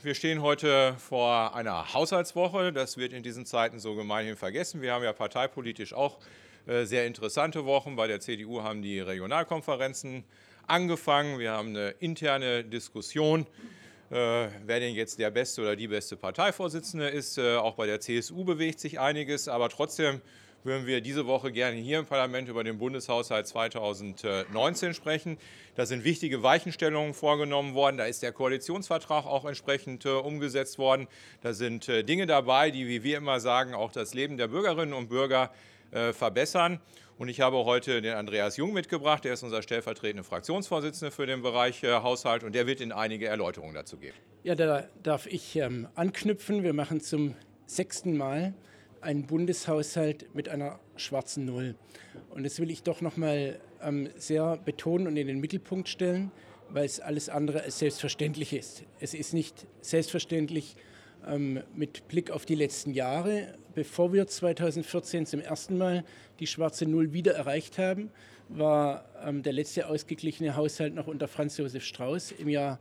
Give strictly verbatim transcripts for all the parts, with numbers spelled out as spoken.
Wir stehen heute vor einer Haushaltswoche. Das wird in diesen Zeiten so gemeinhin vergessen. Wir haben ja parteipolitisch auch äh, sehr interessante Wochen. Bei der C D U haben die Regionalkonferenzen angefangen. Wir haben eine interne Diskussion, äh, wer denn jetzt der beste oder die beste Parteivorsitzende ist. Äh, auch bei der C S U bewegt sich einiges. Aber trotzdem würden wir diese Woche gerne hier im Parlament über den Bundeshaushalt zweitausendneunzehn sprechen. Da sind wichtige Weichenstellungen vorgenommen worden. Da ist der Koalitionsvertrag auch entsprechend äh, umgesetzt worden. Da sind äh, Dinge dabei, die, wie wir immer sagen, auch das Leben der Bürgerinnen und Bürger äh, verbessern. Und ich habe heute den Andreas Jung mitgebracht. Der ist unser stellvertretender Fraktionsvorsitzender für den Bereich äh, Haushalt. Und der wird Ihnen einige Erläuterungen dazu geben. Ja, da darf ich ähm, anknüpfen. Wir machen zum sechsten Mal einen Bundeshaushalt mit einer schwarzen Null. Und das will ich doch noch mal ähm, sehr betonen und in den Mittelpunkt stellen, weil es alles andere als selbstverständlich ist. Es ist nicht selbstverständlich ähm, mit Blick auf die letzten Jahre. Bevor wir zweitausendvierzehn zum ersten Mal die schwarze Null wieder erreicht haben, war ähm, der letzte ausgeglichene Haushalt noch unter Franz Josef Strauß im Jahr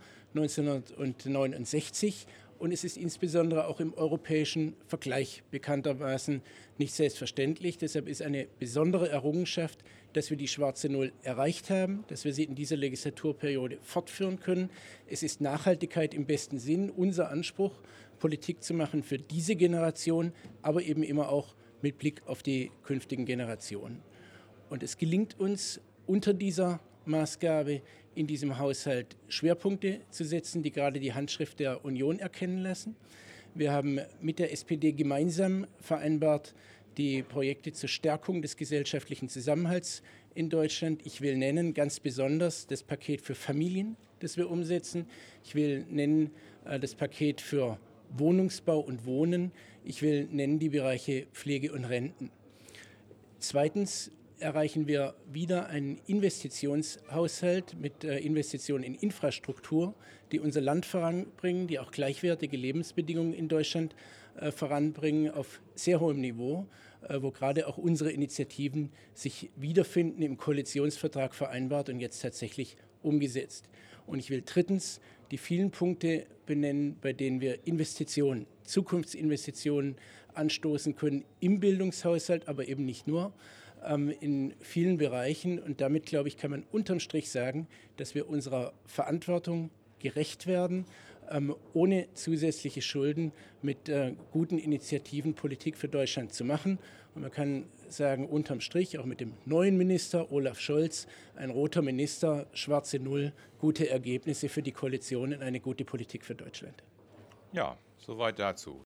neunzehnhundertneunundsechzig. Und es ist insbesondere auch im europäischen Vergleich bekanntermaßen nicht selbstverständlich. Deshalb ist eine besondere Errungenschaft, dass wir die schwarze Null erreicht haben, dass wir sie in dieser Legislaturperiode fortführen können. Es ist Nachhaltigkeit im besten Sinn, unser Anspruch, Politik zu machen für diese Generation, aber eben immer auch mit Blick auf die künftigen Generationen. Und es gelingt uns unter dieser Maßgabe in diesem Haushalt Schwerpunkte zu setzen, die gerade die Handschrift der Union erkennen lassen. Wir haben mit der S P D gemeinsam vereinbart, die Projekte zur Stärkung des gesellschaftlichen Zusammenhalts in Deutschland. Ich will nennen ganz besonders das Paket für Familien, das wir umsetzen. Ich will nennen äh, das Paket für Wohnungsbau und Wohnen. Ich will nennen die Bereiche Pflege und Renten. Zweitens erreichen wir wieder einen Investitionshaushalt mit äh, Investitionen in Infrastruktur, die unser Land voranbringen, die auch gleichwertige Lebensbedingungen in Deutschland äh, voranbringen auf sehr hohem Niveau, äh, wo gerade auch unsere Initiativen sich wiederfinden, im Koalitionsvertrag vereinbart und jetzt tatsächlich umgesetzt. Und ich will drittens die vielen Punkte benennen, bei denen wir Investitionen, Zukunftsinvestitionen anstoßen können im Bildungshaushalt, aber eben nicht nur, in vielen Bereichen. Und damit, glaube ich, kann man unterm Strich sagen, dass wir unserer Verantwortung gerecht werden, ohne zusätzliche Schulden mit guten Initiativen Politik für Deutschland zu machen. Und man kann sagen, unterm Strich, auch mit dem neuen Minister Olaf Scholz, ein roter Minister, schwarze Null, gute Ergebnisse für die Koalition und eine gute Politik für Deutschland. Ja, soweit dazu.